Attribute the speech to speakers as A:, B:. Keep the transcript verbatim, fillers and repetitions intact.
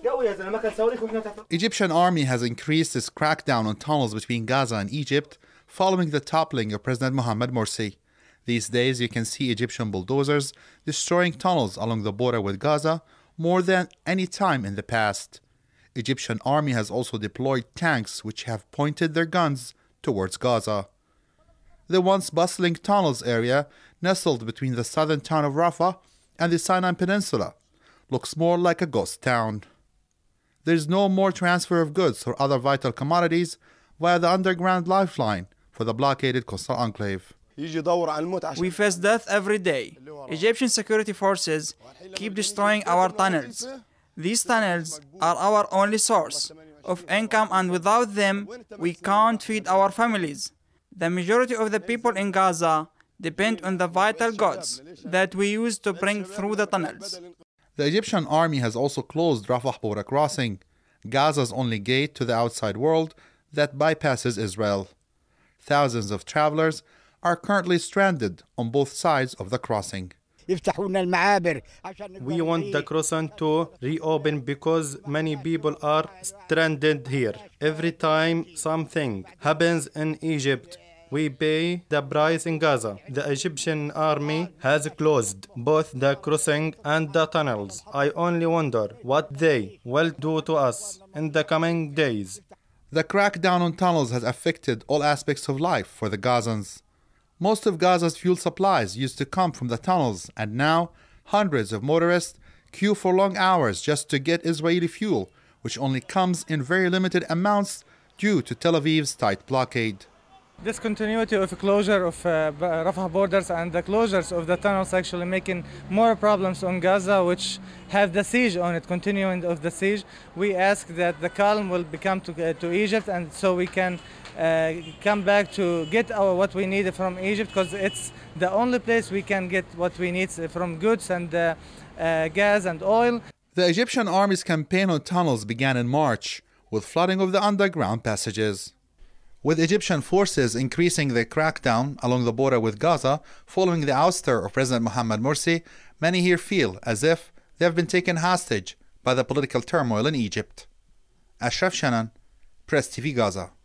A: Egyptian army has increased its crackdown on tunnels between Gaza and Egypt following the toppling of President Mohamed Morsi. These days you can see Egyptian bulldozers destroying tunnels along the border with Gaza more than any time in the past. Egyptian army has also deployed tanks which have pointed their guns towards Gaza. The once bustling tunnels area, nestled between the southern town of Rafah and the Sinai Peninsula, looks more like a ghost town. There is no more transfer of goods or other vital commodities via the underground lifeline for the blockaded coastal enclave.
B: We face death every day. Egyptian security forces keep destroying our tunnels. These tunnels are our only source of income, and without them, we can't feed our families. The majority of the people in Gaza depend on the vital goods that we use to bring through the tunnels.
A: The Egyptian army has also closed Rafah border crossing, Gaza's only gate to the outside world that bypasses Israel. Thousands of travelers are currently stranded on both sides of the crossing.
C: We want the crossing to reopen because many people are stranded here. Every time something happens in Egypt, we pay the price in Gaza. The Egyptian army has closed both the crossing and the tunnels. I only wonder what they will do to us in the coming days.
A: The crackdown on tunnels has affected all aspects of life for the Gazans. Most of Gaza's fuel supplies used to come from the tunnels, and now hundreds of motorists queue for long hours just to get Israeli fuel, which only comes in very limited amounts due to Tel Aviv's tight blockade.
D: This continuity of closure of uh, Rafah borders and the closures of the tunnels actually making more problems on Gaza, which have the siege on it, continuing of the siege. We ask that the calm will become to, uh, to Egypt, and so we can uh, come back to get our, what we need from Egypt, because it's the only place we can get what we need from goods and uh, uh, gas and oil.
A: The Egyptian army's campaign on tunnels began in March with flooding of the underground passages. With Egyptian forces increasing their crackdown along the border with Gaza following the ouster of President Mohamed Morsi, many here feel as if they have been taken hostage by the political turmoil in Egypt. Ashraf Shanan, Press T V Gaza.